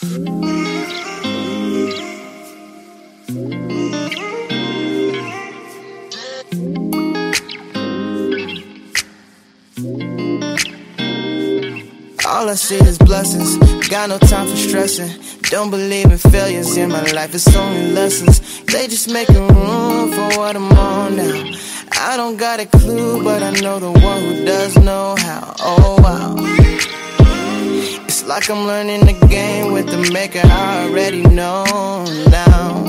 All I see is blessings, got no time for stressing. Don't believe in failures in my life, it's only lessons. They just making room for what I'm on now. I don't got a clue, but I know the one who does know how. Oh wow, it's like I'm learning the game with the maker I already know now.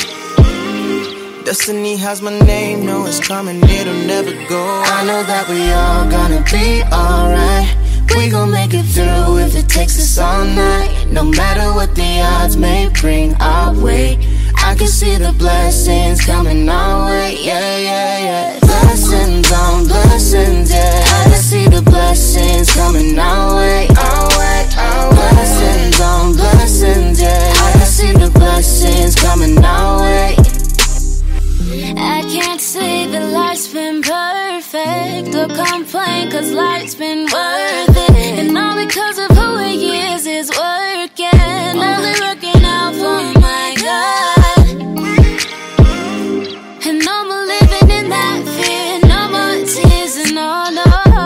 Destiny has my name, know it's coming, it'll never go. I know that we all gonna be alright. We gon' make it through if it takes us all night. No matter what the odds may bring our way, I can see the blessings coming our way. Yeah, yeah, yeah. Blessings on blessings, yeah. I can see the blessings coming our way. Our way, our way. Blessings on blessings, yeah. I can see the blessings coming our way. I can't say that life's been perfect or complain, cause life's been worth it. And all because of who he is working, only working out for my God. And no more living in that fear, no more tears and no.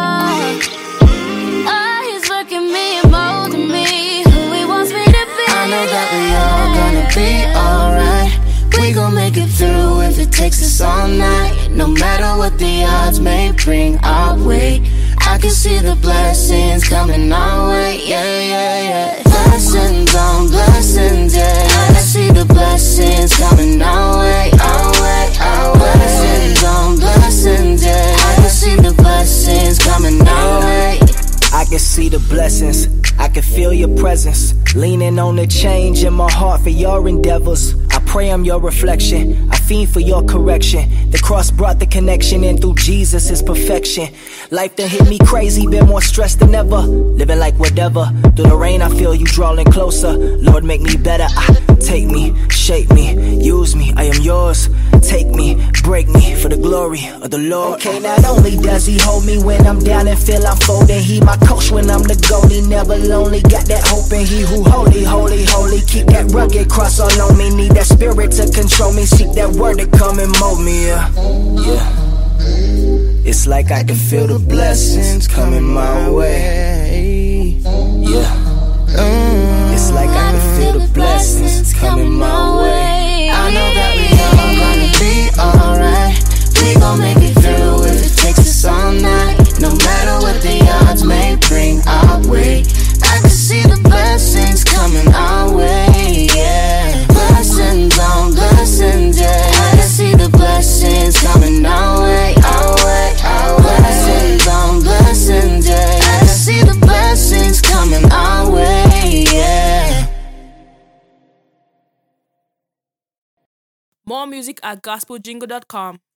Oh, he's working me and molding me who he wants me to be. I know that we all gonna be alright. We gon' make it through if it takes us all night. No matter what the odds may bring our way, I can see the blessings coming our way. Yeah, yeah, yeah. Blessings on blessings, yeah. I can see the blessings coming our way. Our way, our way. Blessings on blessings, yeah. I can see the blessings coming our way. I can see the blessings, I can feel your presence, leaning on the change in my heart for your endeavors. I pray I'm your reflection, I fiend for your correction. The cross brought the connection, and through Jesus is perfection. Life done hit me crazy, been more stressed than ever. Living like whatever, through the rain I feel you drawing closer. Lord, make me better, take me, shape me, use me, I am yours. Take me, break me for the glory of the Lord. Okay, not only does he hold me when I'm down and feel I'm folding, he my coach when I'm the goalie, never lonely. Got that hope in he who holy, holy, holy. Keep that rugged cross all on me, need that spirit to control me. Seek that word to come and mold me, yeah. It's like I can feel the blessings coming my way. Yeah. It's like I can feel the blessings coming my way. I know that we all gonna be alright. We gon' make it through if it takes us all night. No matter what the odds may bring our way, I can see the blessings coming our way, yeah. Blessings on blessings, yeah. I can see the blessings coming our way, our way, our way. Blessings on blessings, yeah. I can see the blessings coming our way, yeah. More music at gospeljingle.com.